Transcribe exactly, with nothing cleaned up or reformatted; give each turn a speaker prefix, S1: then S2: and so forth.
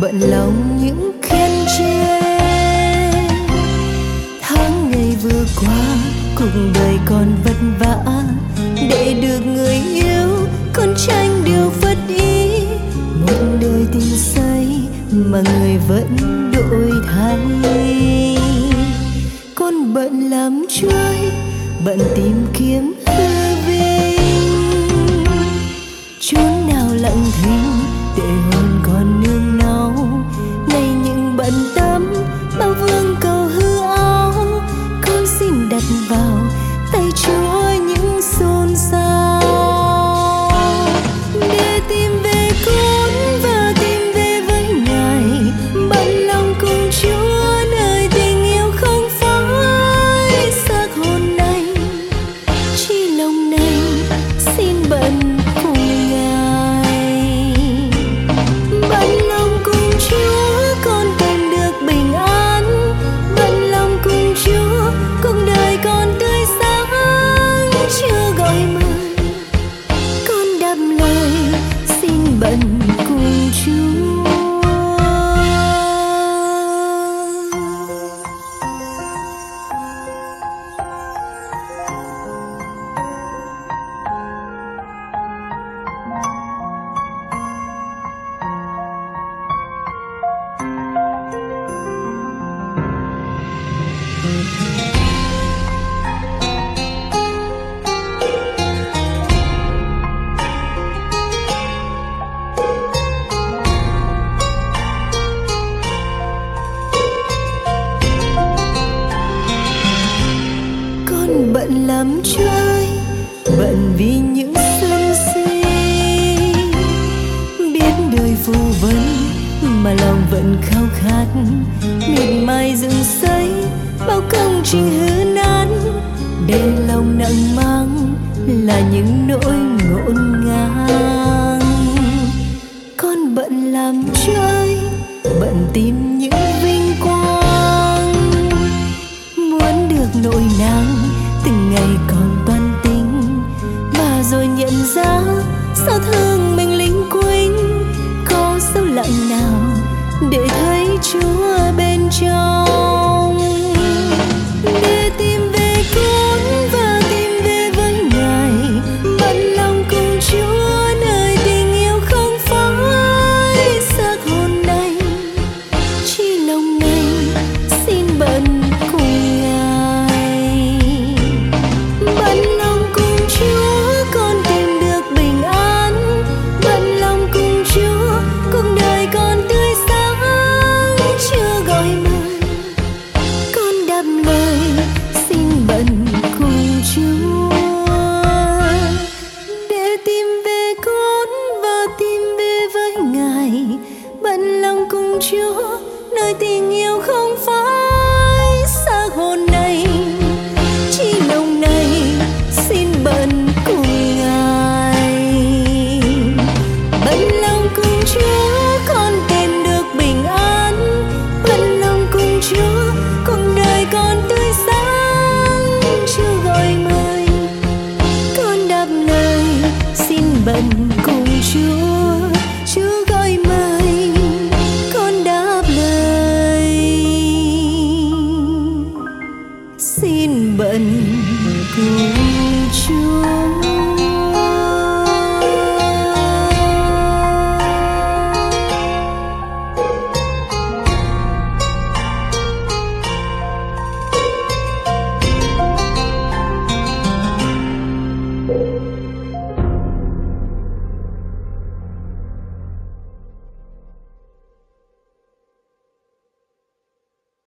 S1: bận lòng những khen chê. Tháng ngày vừa qua cuộc đời còn vất vả, để được người yêu con tranh điều phất ý. Một đời tình say mà người vẫn đổi thay. Con bận làm chuối, bận tìm kiếm hư vinh, chốn nào lặng thinh để hồn còn nương náu. Nay những bận tâm bao vương cầu hư áo, con xin đặt vào tay Chúa những xôn xao. Để tìm về con và tìm về với Ngài, bận lòng cùng Chúa nơi tình yêu không phải xác hồn này. Chi lòng này xin bận cùng Ngài, bận lòng cùng Chúa con tìm được bình an. Bận lòng cùng Chúa cuộc đời còn tươi sáng. Chưa gọi mời con đáp lời xin bận cùng Chúa. Con bận lắm chơi, bận vì những sân si, biết đời phù vân mà lòng vẫn khao khát. Miệt mài dựng xây bao công trình hư nát, để lòng nặng mang là những nỗi ngổn ngang. Con bận làm chơi, bận tìm những vinh quang, muốn được nỗi nàng từng ngày còn toan tính. Và rồi nhận ra sao thương mình linh quỳnh, có sâu lặng nào để thấy Chúa bên trong. Để tìm về con và tìm về với Ngài, bận lòng cùng Chúa nơi tình yêu không phải xác hồn này. Chi lòng này xin bận cùng Ngài, bận lòng cùng Chúa con tìm được bình an. Bận lòng cùng Chúa cuộc đời còn tươi sáng. Chưa gọi mời con đáp lời xin bận cùng Chúa. Để tìm về con và tìm về với Ngài, bận lòng cùng Chúa nơi tình yêu không phải xác hồn này. Chi lòng này xin bận cùng Ngài, bận lòng cùng Chúa con tìm được bình an. Bận lòng cùng Chúa cuộc đời còn tươi sáng. Chưa gọi mời con đáp lời xin bận cùng Chúa. Chúa gọi mời con đáp lời xin bận cùng Chúa.